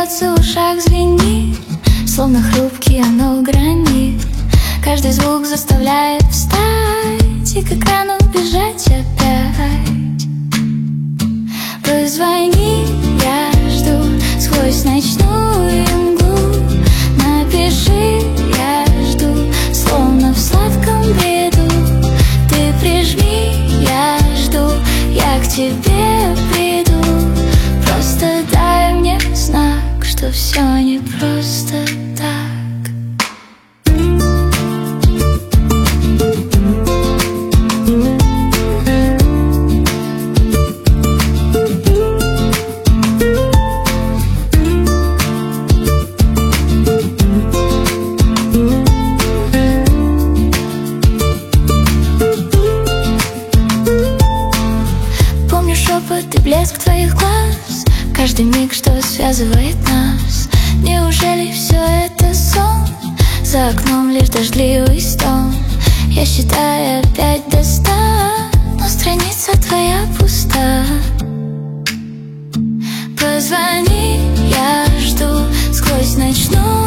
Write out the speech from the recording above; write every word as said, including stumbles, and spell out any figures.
сердце в ушах звенит, словно хрупкий оно гранит. Каждый звук заставляет встать и к экрану бежать опять. Позвони, я жду сквозь ночную мглу. Напиши, я жду, словно в сладком бреду. Ты прижми, я жду, я к тебе приду. Просто дай мне знак, что все не просто так. Шепот и блеск твоих глаз, каждый миг, что связывает нас. Неужели все это сон? За окном лишь дождливый стон. Я считаю опять до ста, но страница твоя пуста. Позвони, я жду сквозь ночную